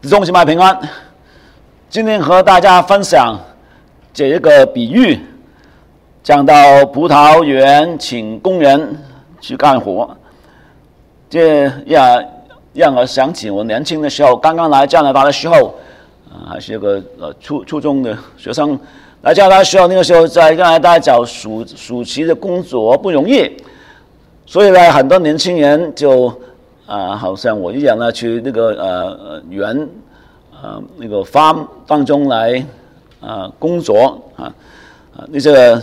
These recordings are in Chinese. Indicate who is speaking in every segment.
Speaker 1: 弟兄姐妹平安。今天和大家分享这一个比喻，讲到葡萄园请工人去干活，这也让我想起我年轻的时候，刚刚来加拿大的时候，还是一个初中的学生，来加拿大的时候，那个时候在加拿大找暑期的工作不容易，所以呢，很多年轻人就好像我一样呢，去那个园那个 farm 当中来工作那些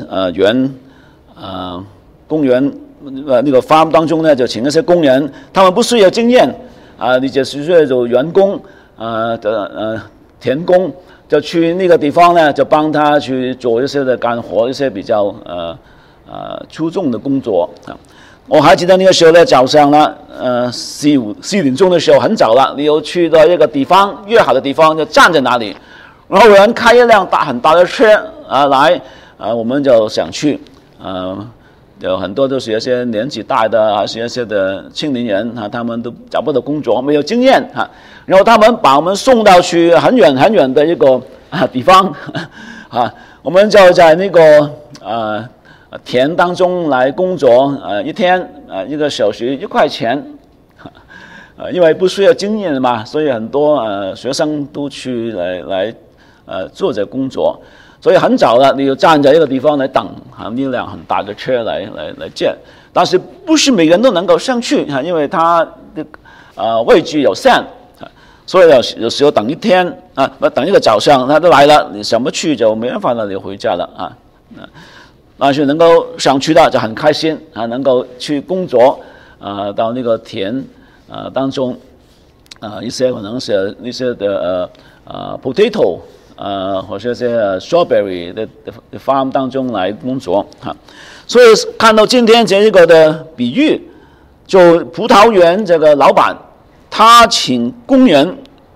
Speaker 1: 公园那个 farm 当中呢，就请那些工人，他们不需要经验你只是做员工田工，就去那个地方呢，就帮他去做一些的干活，一些比较出众的工作我还记得那个时候呢，早上呢4点钟的时候很早了，你又去到一个地方，约好的地方就站在那里，然后有人开一辆很大的车来我们就想去有很多都是一些年纪大的，还是一些的青年人他们都找不到工作，没有经验然后他们把我们送到去很远很远的一个地方我们就在那个田当中来工作一天1个小时1块钱因为不需要经验嘛，所以很多学生都去来做这工作，所以很早了你就站在一个地方来等那辆很大的车来接，但是不是每个人都能够上去因为他的位置有限所以有时候等一天等一个早上他都来了，你上不去就没办法了，你回家了但是能够上去的就很开心能够去工作到那个田当中一些可能是一些的potato或者是 strawberry 的 farm 当中来工作所以看到今天这一个的比喻，就葡萄园这个老板他请工人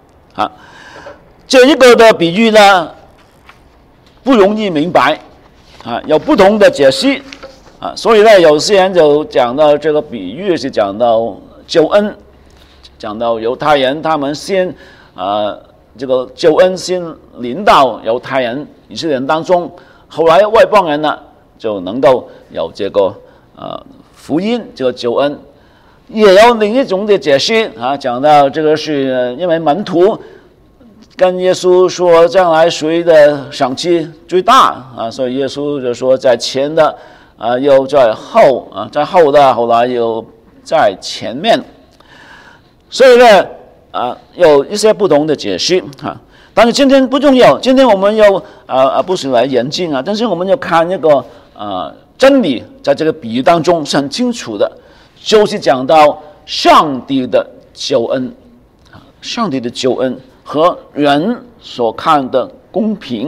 Speaker 1: 这一个的比喻呢不容易明白有不同的解析所以呢，有些人就讲到这个比喻是讲到救恩，讲到犹太人他们先这个救恩先临到犹太人以色列人当中，后来外邦人呢就能够有这个福音这个救恩。也有另一种的解释讲到这个是因为门徒跟耶稣说将来谁的赏赐最大所以耶稣就说在前的又在后在后的后来又在前面，所以呢有一些不同的解释但是今天不重要，今天我们要不是来研究但是我们要看一个真理，在这个比喻当中是很清楚的，就是讲到上帝的救恩上帝的救恩和人所看的公平。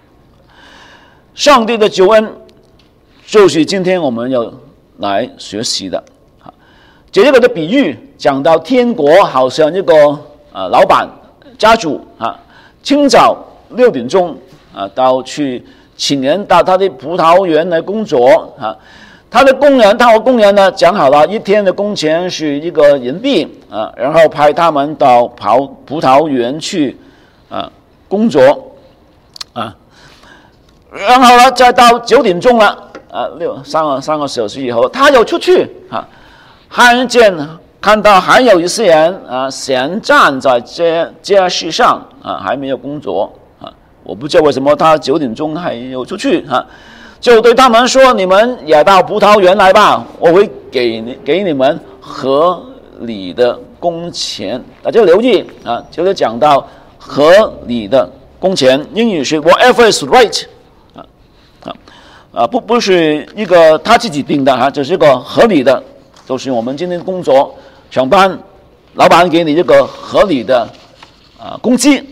Speaker 1: 上帝的救恩就是今天我们要来学习的这个的比喻讲到天国好像一个老板家主清早6点钟到去请人到他的葡萄园来工作他和工人呢讲好了一天的工钱是1个银币然后派他们到葡萄园去工作然后呢再到9点钟了3个小时以后他又出去看到还有一些人闲站在街市上还没有工作我不知道为什么他9点钟还有出去就对他们说，你们也到葡萄园来吧，我会给你们合理的工钱。大家留意这里讲到合理的工钱，英语是 whatever is right 不是一个他自己定的这是一个合理的，就是我们今天工作上班，老板给你一个合理的工资，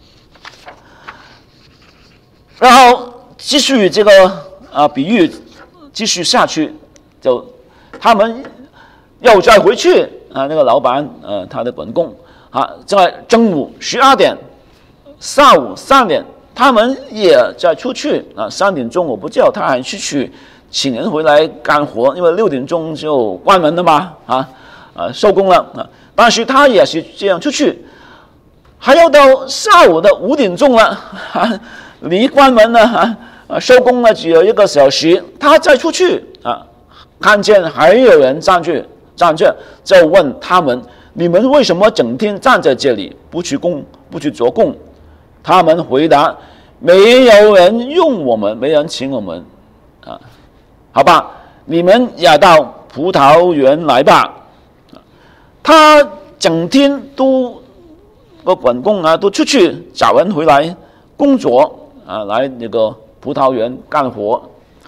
Speaker 1: 然后继续这个比喻继续下去，就他们又再回去那个老板他的本工在中午12点，下午3点，他们也再出去3点钟我不知道他还去请人回来干活，因为6点钟就关门了嘛收工了但是他也是这样出去， 还要到下午的5点钟了，离关门了收工了只有1个小时，他再出去看见还有人站着，就问他们：你们为什么整天站在这里，不去做工？他们回答：没有人用我们，没人请我们好吧，你们也到葡萄园来吧。他整天都管工都出去找人回来工作来那个葡萄园干活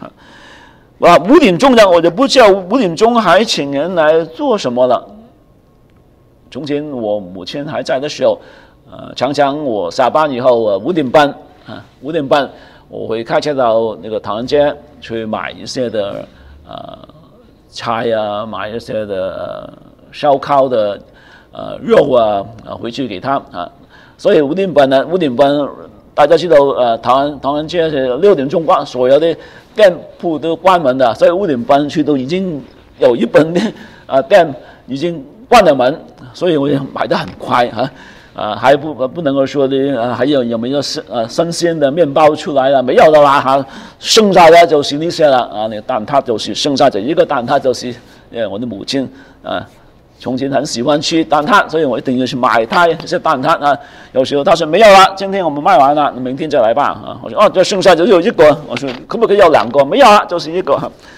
Speaker 1: 5点钟呢，我就不知道5点钟还请人来做什么了。从前我母亲还在的时候，常常我下班以后5点半我会开车到那个唐人街去买一些的菜买一些的烧烤的肉回去给他所以5点半大家知道唐人街是6点钟关，所有的店铺都关门的，所以5点半去都已经有一本店已经关了门，所以我也买得很快还不能够说的还有没有新鲜的面包出来了？没有的啦剩下的就是那些了那个蛋挞就是剩下这一个蛋挞就是我的母亲从前很喜欢吃蛋挞，所以我一定要去买它一些蛋挞有时候他说没有了，今天我们卖完了，明天再来吧我说这剩下就有1个，我说可不可以要2个？没有了，就是1个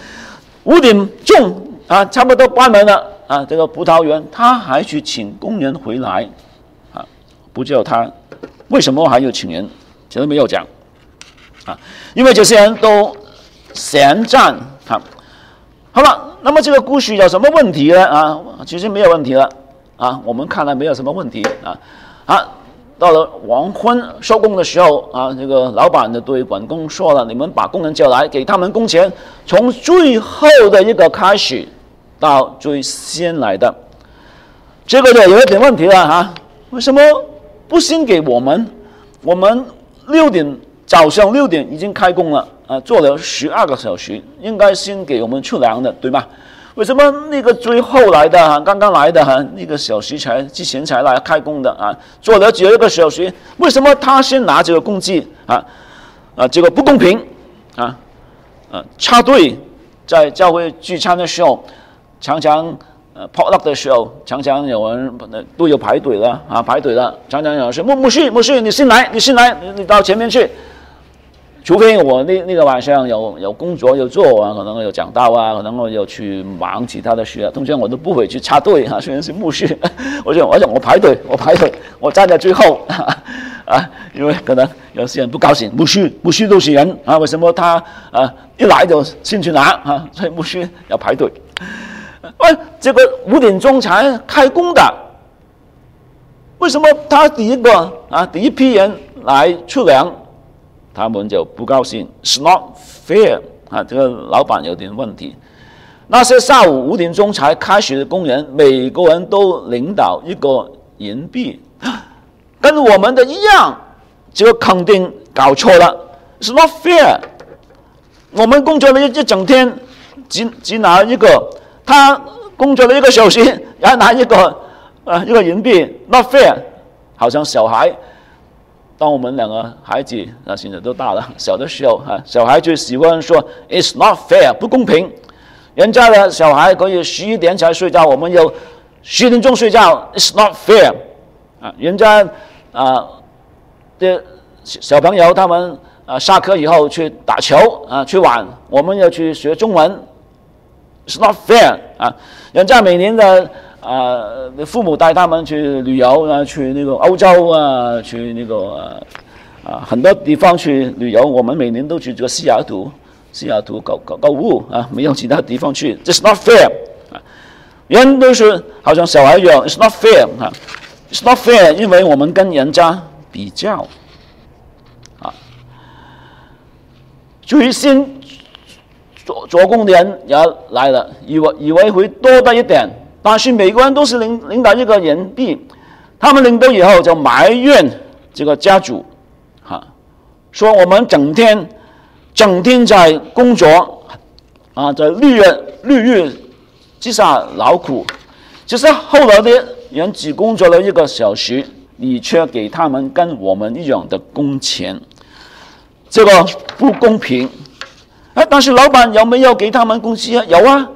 Speaker 1: 5点钟差不多关门了这个葡萄园他还去请工人回来不知道他为什么还要请人，其实没有讲因为这些人都闲站好了，那么这个故事有什么问题呢其实没有问题了我们看来没有什么问题到了黄昏收工的时候这个老板就对管工说了：你们把工人叫来，给他们工钱，从最后的一个开始到最先来的。这个就有一点问题了为什么不先给我们？我们早上6点已经开工了做了12个小时，应该先给我们出粮的，对吗？为什么那个最后来的刚刚来的那个小时之前才来开工的做了只有1个小时，为什么他先拿这个工资这个不公平插队在教会聚餐的时候，常常potluck 的时候，常常有人都有排队了常常有人说牧师你先来，你到前面去。除非我那个晚上有工作要做可能有讲道可能我有去忙其他的事通常我都不会去插队虽然是牧师我想我排队，我站在最后因为可能有些人不高兴，牧师都是人为什么他一来就先去拿所以牧师要排队这个5点钟才开工的，为什么他第一批人来出粮？他们就不高兴 ，It's not fair 这个老板有点问题。那些下午5点钟才开始的工人，每个人都领到1个银币，跟我们的一样，这个肯定搞错了 ，It's not fair。我们工作了一整天，只拿1个，他工作了1个小时，也拿1个银币 ，not fair。好像小孩。当我们2个孩子现在都大了，小的时候小孩最喜欢说 "It's not fair"， 不公平。人家的小孩可以11点才睡觉，我们有10点钟睡觉 "It's not fair" 人家的小朋友他们下课以后去打球去玩，我们要去学中文 "It's not fair" 人家每年的父母带他们去旅游去那个欧洲去那个很多地方去旅游，我们每年都去这个西雅图购物没有其他地方去 ，It's not fair 人都是好像小孩一样 ，It's not fair It's not fair， 因为我们跟人家比较最先做工的人也来了，以为会多的一点。但是每个人都是领到1个银币，他们领到以后就埋怨这个家主，说我们整天在工作，在绿日之下劳苦，其实后来的人只工作了1个小时， 你却给他们跟我们一样的工钱，这个不公平。但是老板有没有给他们工资啊？有啊，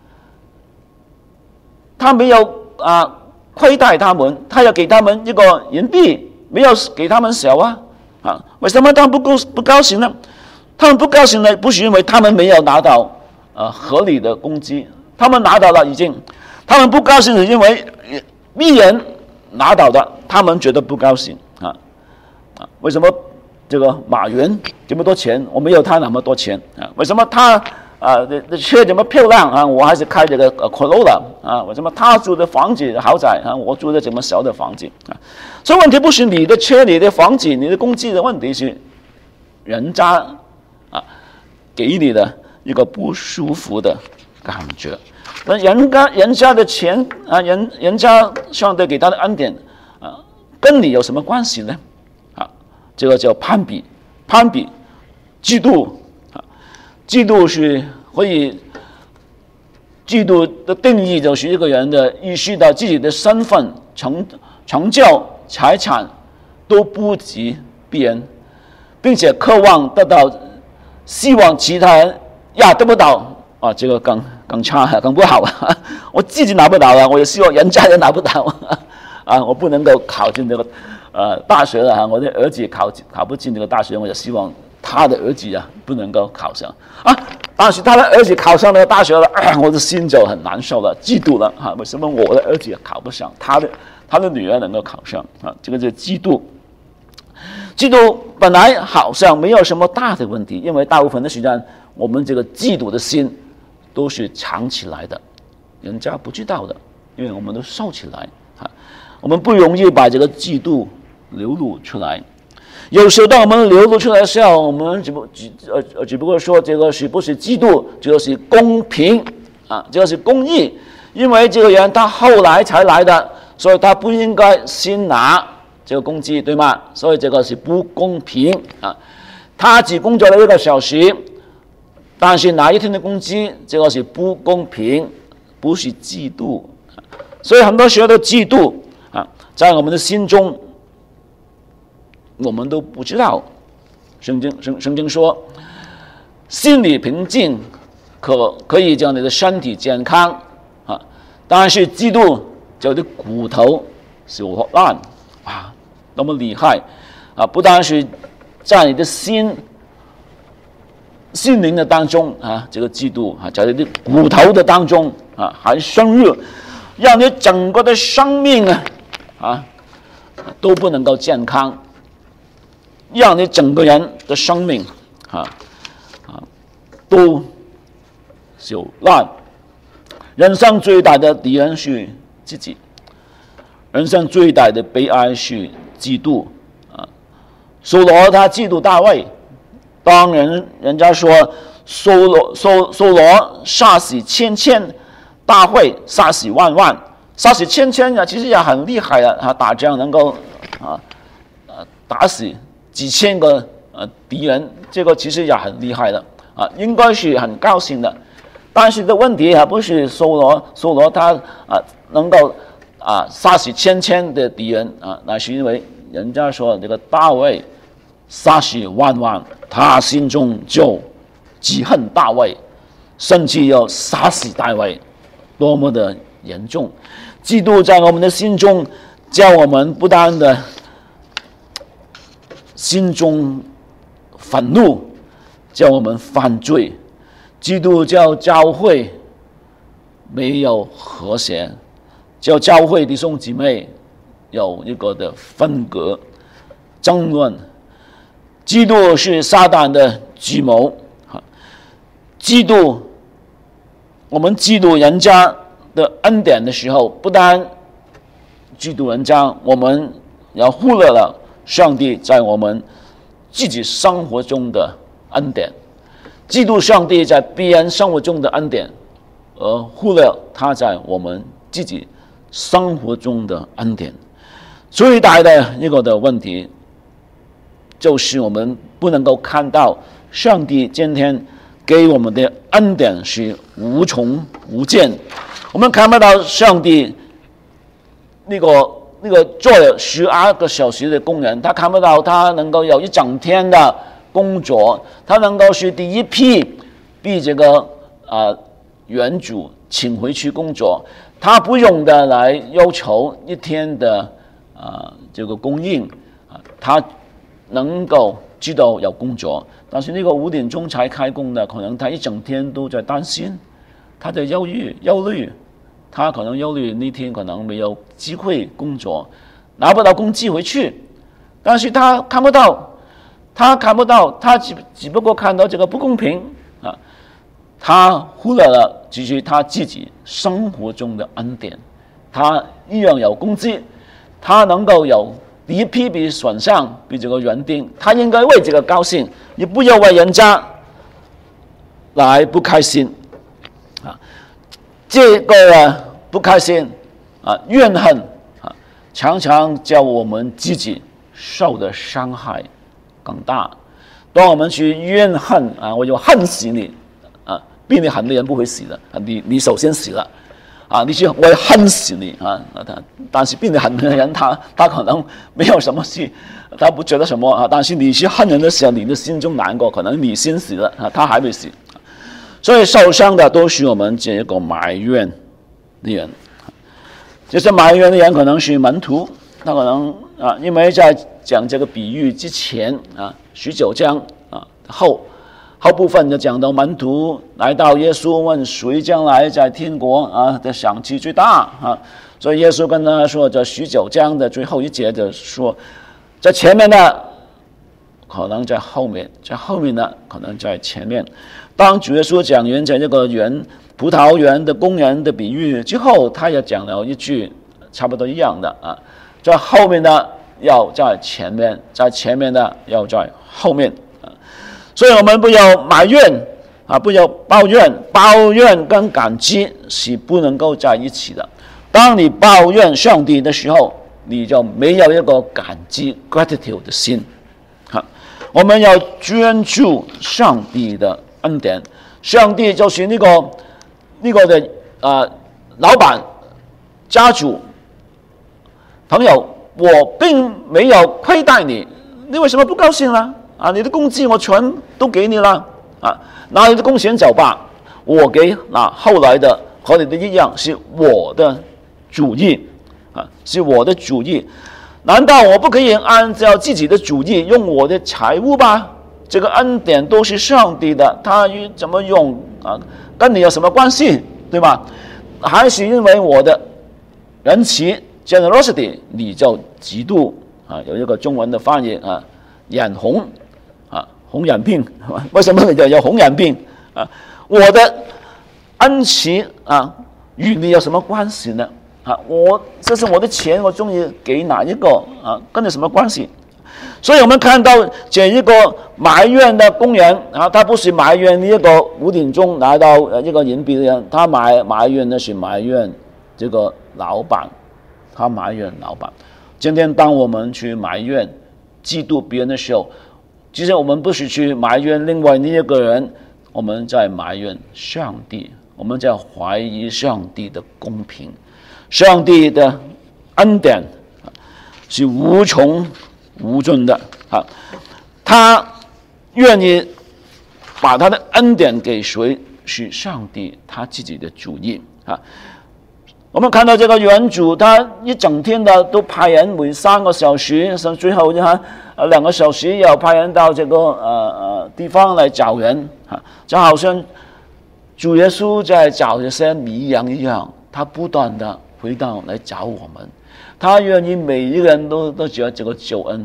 Speaker 1: 他没有亏待他们，他要给他们一个银币，没有给他们少啊。为什么他们不高兴呢？他们不高兴呢，不是因为他们没有拿到合理的工资，他们拿到了已经。他们不高兴是因为别人拿到的，他们觉得不高兴为什么这个马云这么多钱，我没有他那么多钱为什么他的车这么漂亮我还是开这个Corolla为什么他住的房子豪宅我住的这么小的房子所以问题不是你的车、你的房子、你的工资的问题，是人家给你的一个不舒服的感觉。那人家的钱人家上帝给他的恩典跟你有什么关系呢？这个叫攀比，嫉妒嫉妒是可以，嫉妒的定义就是一个人的意识到自己的身份、成就、财产都不及别人，并且渴望得到，希望其他人得不到这个更差更不好我自己拿不到我也希望人家也拿不到我不能够考进这个大学了我的儿子考不进这个大学，我也希望他的儿子不能够考上但是他的儿子考上那个大学了我的心就很难受了，嫉妒了为什么我的儿子考不上，他的女儿能够考上这个就是嫉妒。嫉妒本来好像没有什么大的问题，因为大部分的时间我们这个嫉妒的心都是藏起来的，人家不知道的，因为我们都收起来我们不容易把这个嫉妒流露出来。有时候当我们流露出来的时候，我们只不过说这个是不是嫉妒，这个是公平这个是公义，因为这个人他后来才来的，所以他不应该先拿这个工资，对吗？所以这个是不公平他只工作了1个小时，但是拿1天的工资，这个是不公平，不是嫉妒所以很多时候的嫉妒在我们的心中我们都不知道。圣经说心里平静可以将你的身体健康但是嫉妒就的骨头朽烂那么厉害不单是在你的心灵的当中这个嫉妒在你的骨头的当中还深入，让你整个的生命都不能够健康，让你整个人的生命都朽烂。人生最大的敌人是自己，人生最大的悲哀是嫉妒扫罗他嫉妒大卫，当人家说扫罗杀死千，大卫杀死万，杀死千其实也很厉害的打仗能够打死几千个敌人，这个其实也很厉害的应该是很高兴的。但是的问题不是扫罗他能够杀死千的敌人那是因为人家说这个大卫杀死万，他心中就记恨大卫，甚至要杀死大卫，多么的严重！嫉妒在我们的心中，叫我们不单的心中愤怒，叫我们犯罪。嫉妒叫教会没有和谐，叫教会弟兄姊妹有一个的分隔、争论。嫉妒是撒旦的计谋，嫉妒，我们嫉妒人家的恩典的时候，不单嫉妒人家，我们要忽略了上帝在我们自己生活中的恩典。嫉妒上帝在别人生活中的恩典，而忽略他在我们自己生活中的恩典。最大的一个的问题，就是我们不能够看到上帝今天给我们的恩典是无穷无尽。我们看不到上帝那个那个做了12个小时的工人，他看不到他能够有一整天的工作，他能够是第一批被这个原主请回去工作，他不用的来要求一天的这个供应他能够知道有工作，但是那个5点钟才开工的，可能他一整天都在担心，他在忧虑，他可能忧虑那天可能没有机会工作，拿不到工资回去，但是他看不到，他只不过看到这个不公平他忽略了其实他自己生活中的恩典，他一样有工资，他能够有第一批被选上，被这个园丁，他应该为这个高兴，你不要为人家来不开心这个不开心怨恨常常叫我们自己受的伤害更大。当我们去怨恨我就恨死你比你狠的人不会死的你首先死了你去我恨死你但是比你狠的人他可能没有什么事，他不觉得什么但是你去恨人的时候，你的心中难过，可能你先死了他还没死。所以受伤的都是我们这个埋怨的人。这些埋怨的人可能是门徒，他可能因为在讲这个比喻之前19章后部分就讲到门徒来到耶稣问谁将来在天国的赏赐最大所以耶稣跟他说，这19章的最后一节就说，在前面的可能在后面，在后面的可能在前面。当主耶稣讲完在这个葡萄园的工人的比喻之后，他也讲了一句差不多一样的在后面的要在前面，在前面的要在后面所以我们不要埋怨不要抱怨跟感激是不能够在一起的。当你抱怨上帝的时候，你就没有一个感激 gratitude 的心我们要专注上帝的恩典，上帝就是那个的老板家主朋友，我并没有亏待你，你为什么不高兴呢你的工资我全都给你了拿你的工钱走吧，我给后来的和你的一样，是我的主意是我的主意，难道我不可以按照自己的主意用我的财物吧？这个恩典都是上帝的，他怎么用跟你有什么关系，对吧？还是因为我的仁慈 generosity 你就嫉妒有一个中文的翻译眼红红眼病，为什么你就有红眼病我的恩慈与你有什么关系呢这是我的钱，我中意给哪一个跟你什么关系？所以我们看到这一个埋怨的工人他不是埋怨一个5点钟拿到一个银币的人，他埋怨的是埋怨这个老板，他埋怨老板。今天当我们去埋怨嫉妒别人的时候，其实我们不是去埋怨另外那一个人，我们在埋怨上帝，我们在怀疑上帝的公平。上帝的恩典是无穷无尽的他愿意把他的恩典给谁，是上帝他自己的主意我们看到这个园主，他一整天的都派人每3个小时，最后2个小时要派人到这个地方来找人就好像主耶稣在找这些迷羊一样，他不断的回到来找我们，他愿意每一个人都觉得这个救恩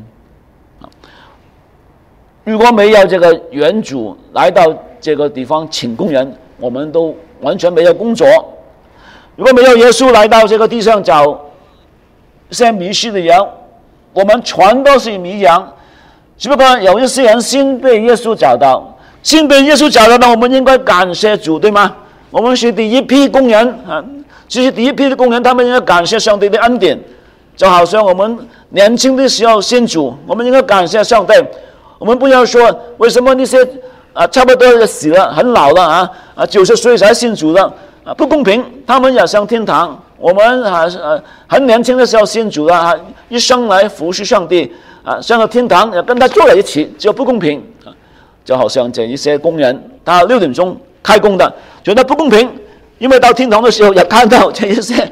Speaker 1: 如果没有这个园主来到这个地方请工人，我们都完全没有工作。如果没有耶稣来到这个地上找一些迷失的人，我们全都是迷羊。只不过有一些人先被耶稣找到，我们应该感谢主，对吗？我们是第一批工人其实第一批的工人，他们应该感谢上帝的恩典，就好像我们年轻的时候信主，我们应该感谢上帝。我们不要说为什么那些差不多死了很老了90岁才信主的不公平，他们也上天堂， 我们很年轻的时候信主了，一生来服侍上帝上了天堂，跟他坐在一起，就不公平就好像这一些工人，他6点钟开工的，觉得不公平，因为到天堂的时候也看到这一些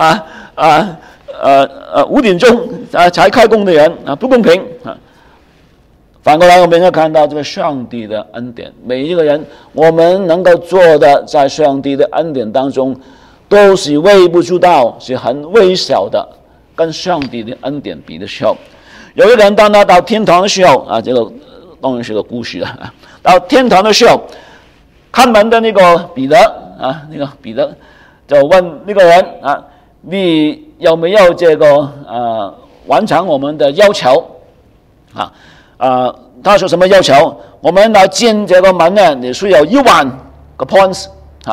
Speaker 1: 5点钟才开工的人不公平反过来，我们应该看到这个上帝的恩典，每一个人我们能够做的，在上帝的恩典当中，都是微不足道，是很微小的，跟上帝的恩典比的时候，有一个人当他到天堂的时候这个当然是个故事了到天堂的时候，看门的那个彼得那个彼得就问那个人你有没有这个完成我们的要求他说什么要求？我们来进这个门呢，你需要1万个 points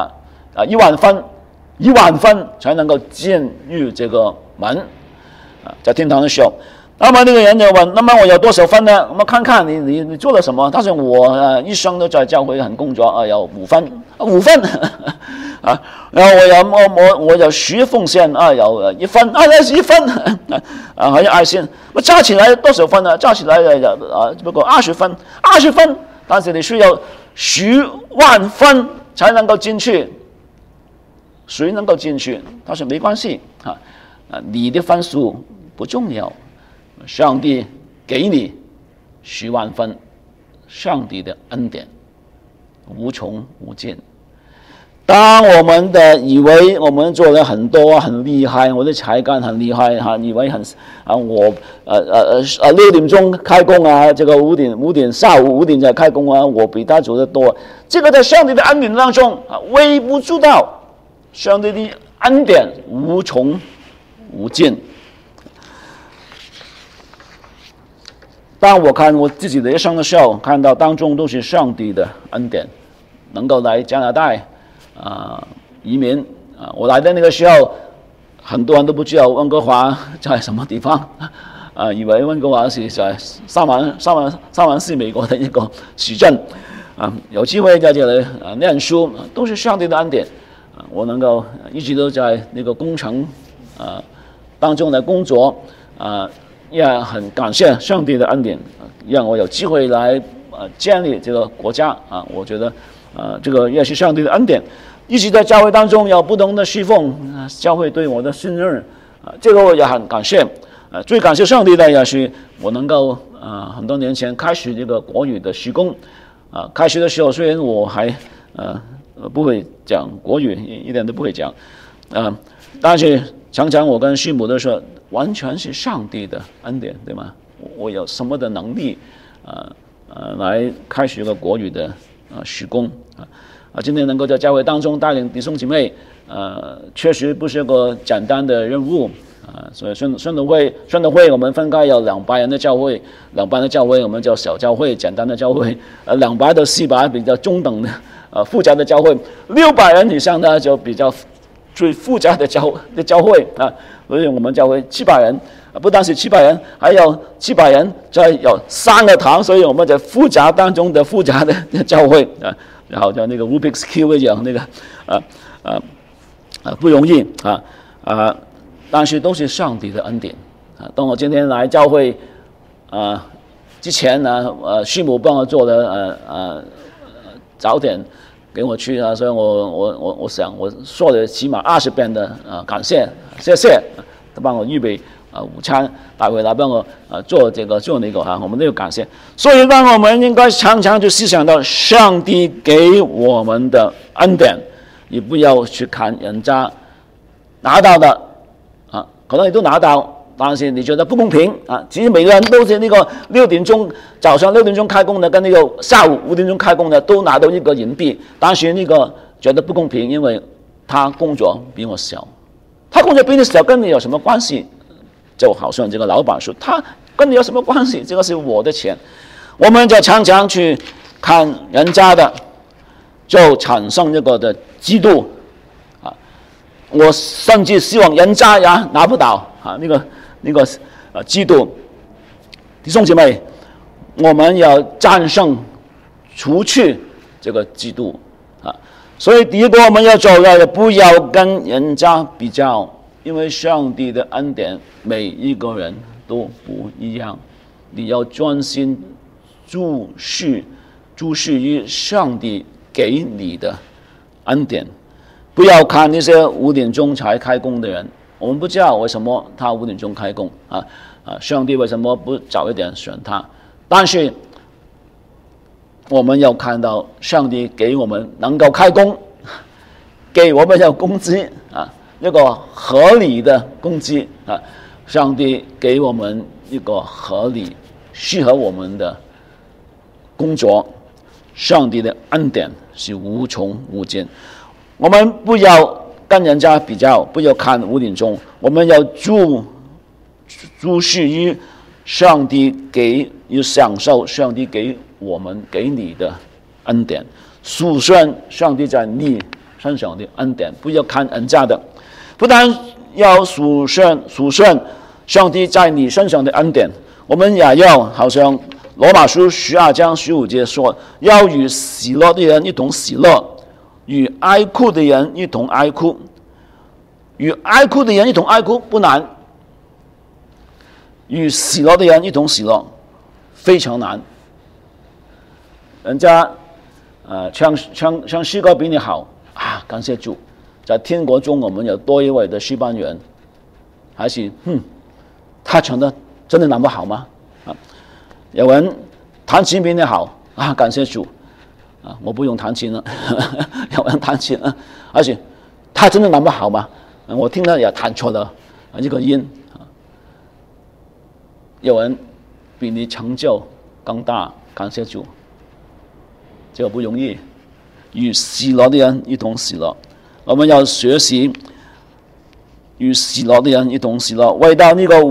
Speaker 1: 1万分才能够进入这个门在天堂的时候，那么那个人就问：那么我有多少分呢？我们看看你做了什么？他说我一生都在教会很工作有5分，5分然后我有10奉献有1分那是1分还有爱心，我加起来多少分呢？加起来不过20分，20分，但是你需要10万分才能够进去。谁能够进去？他说没关系你的分数不重要，上帝给你10万分，上帝的恩典无穷无尽。当我们以为我们做了很多很厉害，我的才干很厉害以为我6点钟开工这个5点下午5点才开工我比他做得多。这个在上帝的恩典当中微不足道。上帝的恩典无穷无尽。当我看我自己的一生的时候，看到当中都是上帝的恩典，能够来加拿大移民我来的那个时候，很多人都不知道温哥华在什么地方以为温哥华是在3万4美国的一个市镇有机会在这里念书，都是上帝的恩典。我能够一直都在那个工程当中的工作也很感谢上帝的恩典让我有机会来建立这个国家我觉得这个也是上帝的恩典。一直在教会当中有不同的侍奉教会对我的信任这个我也很感谢最感谢上帝的也是我能够很多年前开始这个国语的事工开始的时候虽然我还不会讲国语，一点都不会讲但是常常我跟师母都说完全是上帝的恩典，对吗？我有什么的能力来开始一个国语的事工今天能够在教会当中带领弟兄姐妹确实不是个简单的任务所以宣道会我们分开有200人的教会，200人的教会我们叫小教会，简单的教会200到400比较中等的复杂的教会，600人以上呢就比较最复杂的教会所以我们教会700人不单是700人，还有700人再有3个堂，所以我们在复杂当中的复杂的教会然后叫那个 Rubik's Cube 一样那个不容易但是都是上帝的恩典当我今天来教会之前呢师母帮我做的早点给我去所以我想我说了起码20遍的感谢谢谢他帮我预备午餐带回来帮我做那个我们都有感谢。所以让我们应该常常就思想到上帝给我们的恩典，也不要去看人家拿到的可能你都拿到，但是你觉得不公平其实每个人都是那个早上6点钟开工的跟那个下午5点钟开工的都拿到一个银币，但是那个觉得不公平，因为他工作比我小，他工作比你小跟你有什么关系？就好像这个老板说他跟你有什么关系？这个是我的钱。我们就常常去看人家的，就产生这个的嫉妒我甚至希望人家也拿不到那个嫉妒。弟兄姐妹，我们要战胜除去这个嫉妒所以第一个我们要做的不要跟人家比较因为上帝的恩典每一个人都不一样，你要专心注视于上帝给你的恩典，不要看那些5点钟才开工的人，我们不知道为什么他5点钟开工上帝为什么不早一点选他？但是我们要看到上帝给我们能够开工，给我们有工资一个合理的工资上帝给我们一个合理适合我们的工作，上帝的恩典是无穷无尽。我们不要跟人家比较，不要看5点钟，我们要注视于上帝要享受上帝给你的恩典，数算上帝在你身上的恩典，不要看人家的，不但要数算上帝在你身上的恩典，我们也要好像罗马书12章15节说，要与喜乐的人一同喜乐，与哀哭的人一同哀哭。与哀哭的人一同哀哭不难，与喜乐的人一同喜乐非常难。人家唱诗歌比你好感谢主，在天国中我们有多一位的诗班员，还是他唱的真的那么好吗？有人弹琴比你好感谢主我不用弹琴了有人弹琴而且他真的那么好吗？我听了也弹错了一个音有人比你成就更大，感谢主，这个不容易。与喜乐的人一同喜乐，我们要学习与喜乐的人一同喜乐。为到那个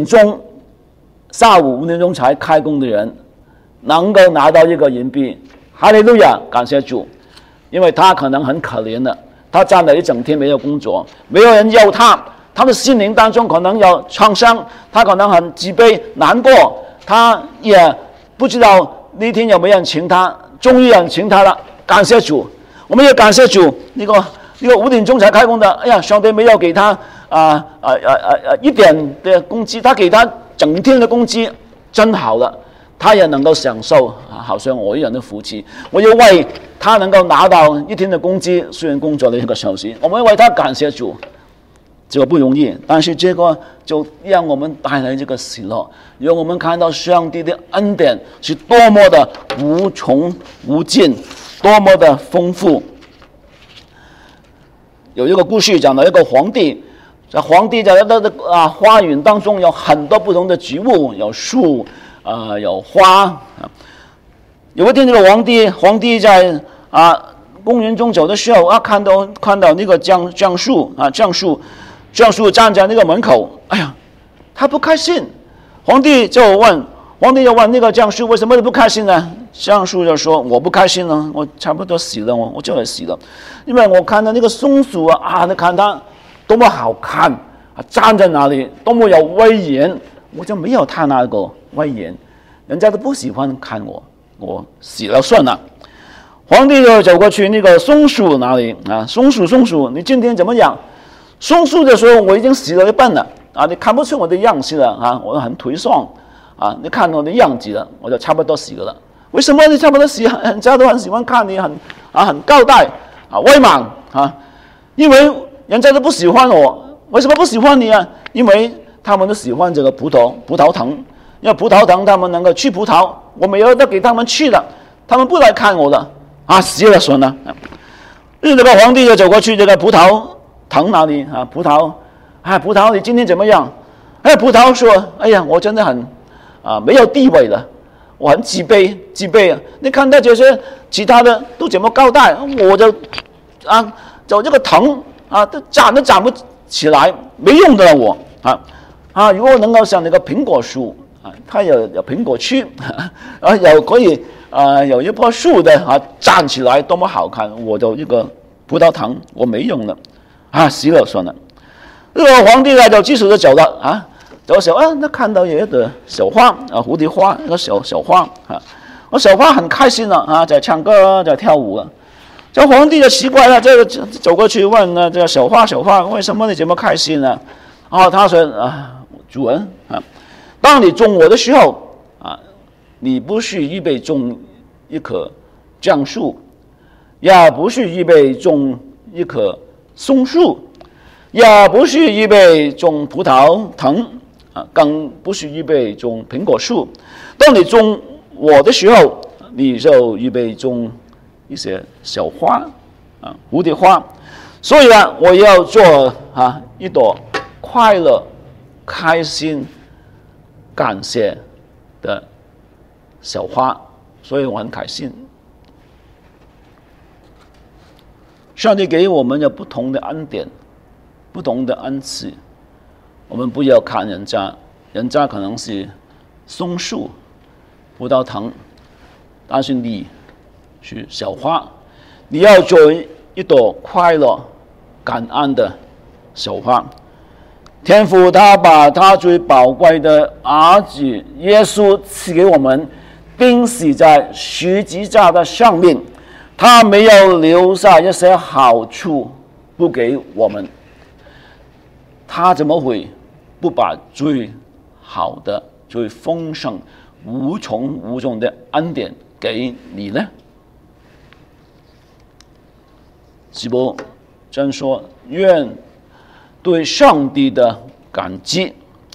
Speaker 1: 下午5点钟才开工的人能够拿到一个银币，哈利路亚，感谢主。因为他可能很可怜的，他站了一整天没有工作，没有人要他的心灵当中可能有创伤，他可能很自卑难过，他也不知道那天有没有人请他，终于有人请他了，感谢主。我们也感谢主，那个5点钟才开工的，哎呀，上帝没有给他一点的工资，他给他整天的工资，真好了，他也能够享受好像我一样的福气。我要为他能够拿到一天的工资，虽然工作了1个小时，我们为他感谢主。这个不容易，但是这个就让我们带来这个喜乐，让我们看到上帝的恩典是多么的无穷无尽，多么的丰富。有一个故事讲到一个皇帝，在他的花园当中有很多不同的植物，有树有花有一天这个皇帝在公园中走的时候看到那个橡树站在那个门口，哎呀，他不开心。皇帝就问那个橡树为什么你不开心呢？橡树就说我不开心了，我差不多死了，我就来死了，因为我看到那个松鼠你看它多么好看站在那里多么有威严，我就没有他那个威严，人家都不喜欢看我死了算了。皇帝就走过去那个松鼠那里松鼠，你今天怎么样？松树就说我已经死了一半了你看不出我的样子了我很颓丧你看我的样子了，我就差不多死了。为什么你差不多死？人家都很喜欢看你很高大威猛因为人家都不喜欢我。为什么不喜欢你因为他们都喜欢这个葡萄藤，因为葡萄藤他们能够吃葡萄，我没有得给他们吃的，他们不来看我的死了算了。这个皇帝就走过去这个葡萄藤那里葡萄你今天怎么样？葡萄说哎呀，我真的很没有地位了，我很自卑你看到这些其他的都这么高大，我就走这个藤都长不起来，没用的我如果能够像那个苹果树它有苹果吃有可以有一棵树的站起来多么好看，我就一个葡萄藤我没用了死了算了。这个皇帝就继续就走了走的时候那看到有一朵小花蝴蝶花，一个小花小花很开心了在唱歌在跳舞这皇帝就奇怪了，这个走过去问呢，这个小花，为什么你这么开心呢？他说主人当你种我的时候你不是预备种一棵橡树，也不是预备种一棵松树，也不是预备种葡萄藤更不是预备种苹果树。当你种我的时候，你就预备种一些小花蝴蝶花。所以我要做一朵快乐、开心、感谢的小花，所以我很开心。上帝给我们有不同的恩典，不同的恩赐。我们不要看人家可能是松树、葡萄藤，但是你是小花，你要做一朵快乐、感恩的小花。天父他把他最宝贵的儿子耶稣赐给我们，钉死在十字架的上面，他没有留下一些好处不给我们，他怎么会不把最好的、最丰盛、无穷无尽的恩典给你呢？只不过真说，愿对上帝的感激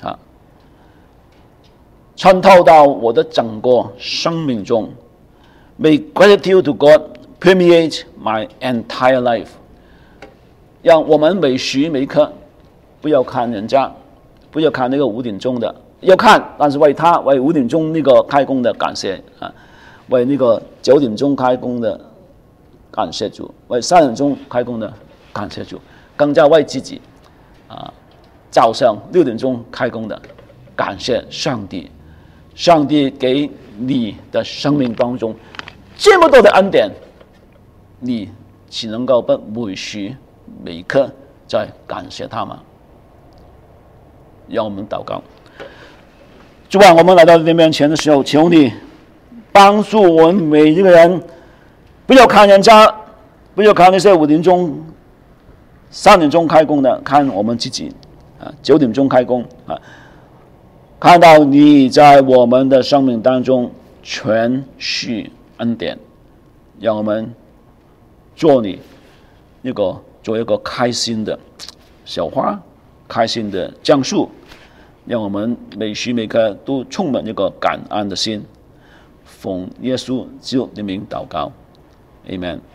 Speaker 1: 渗透到我的整个生命中。May gratitude to God permeate my entire life。让我们每时每刻不要看人家，不要看那个5点钟的，要看，但是为5点钟那个开工的感谢为那个9点钟开工的感谢主，为3点钟开工的感谢主，更加为自己早上6点钟开工的感谢上帝。上帝给你的生命当中这么多的恩典，你只能够不每时每刻在感谢他吗？让我们祷告。主啊，我们来到你面前的时候，求你帮助我们每一个人，不要看人家，不要看那些5点钟、3点钟开工的，看我们自己9点钟开工看到你在我们的生命当中全是恩典，让我们做一个开心的小花，开心的橡树，让我们每时每刻都充满一个感恩的心。奉耶稣基督的名祷告 ，Amen。